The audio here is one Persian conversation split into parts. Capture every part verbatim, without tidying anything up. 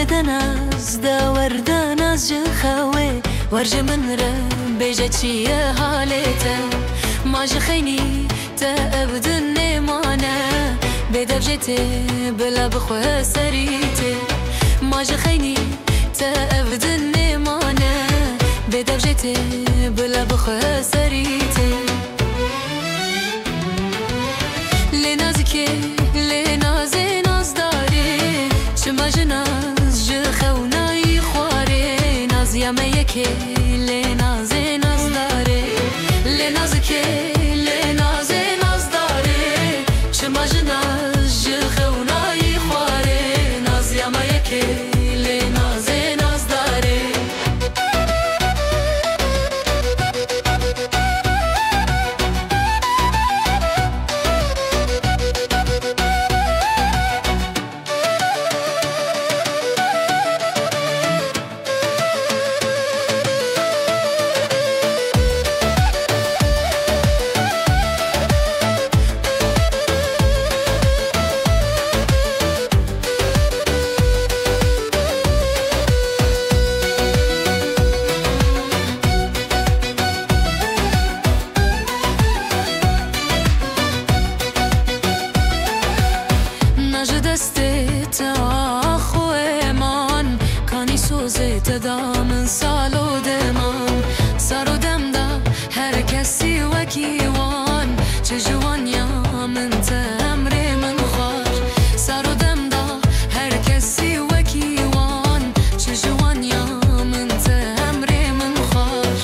بدن از داوردن از جخوه ورج من را بیجه چیه حالته ماج خینی تا ابدن نمانه بدب جته بلا بخواه سریته ماج خینی تا ابدن نمانه بدب جته بلا بخواه سریته لنازکه لنازه ناز داره چما جناز جخونای خواره ناز یامه یکه لنازه ناز داره لنازکه لنازه ناز داره چما جناز جخونای خواره ناز یامه یکه لنازه ناز داره دامن سالو دمان سارو دم دا هر کسی وکیوان چه جوان یا من تمر من خوار سارو دم دا هر کسی وکیوان چه جوان یا من تمر من خوار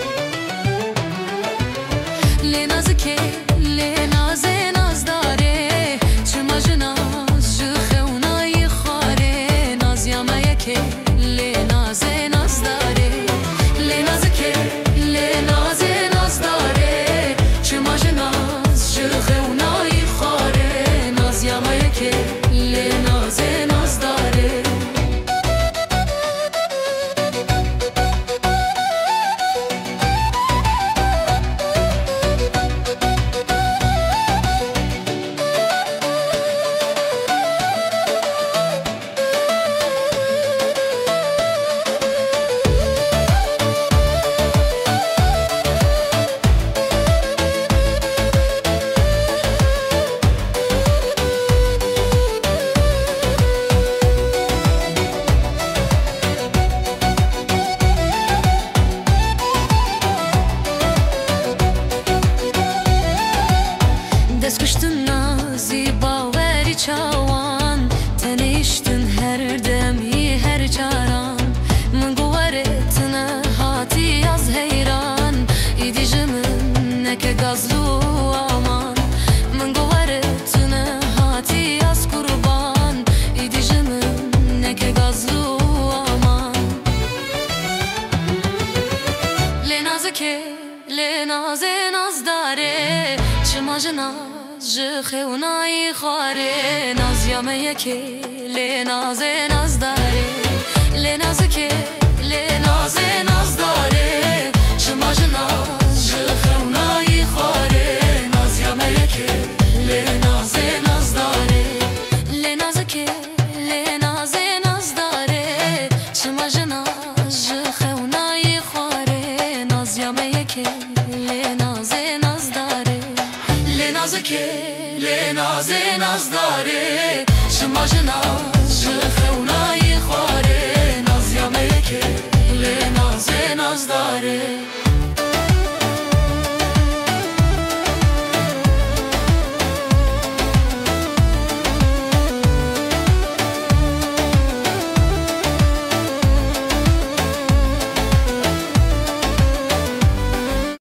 لنازکه لنازه ناز داره چه مجناز جخونای خواره ناز یامه یکه لنازه ناز داره لنازکه لنازه ناز داره چه ماجه ناز جلخه اونایی خواره ناز یامه که لنازه ناز داره دستکشتن نازی باوری چاوان تنیشتن هر دمی هر چاران من گوارتن هاتی از حیران ایدی جمن نکه گازلو آمان من گوارتن هاتی از قربان ایدی جمن نکه گازلو آمان لنازکه لنازه ناز داره چما جناز جخونای خواره ناز یامه یکه لنازه ناز داره لنازکه لنازه ناز داره چما جناز جخونای خواره ناز یامه یکه لنازه ناز داره لنازکه لنازه ناز داره چما جناز جخونای خواره ناز یامه یکه لنازه ناز داره لنازکه لنازه ناز داره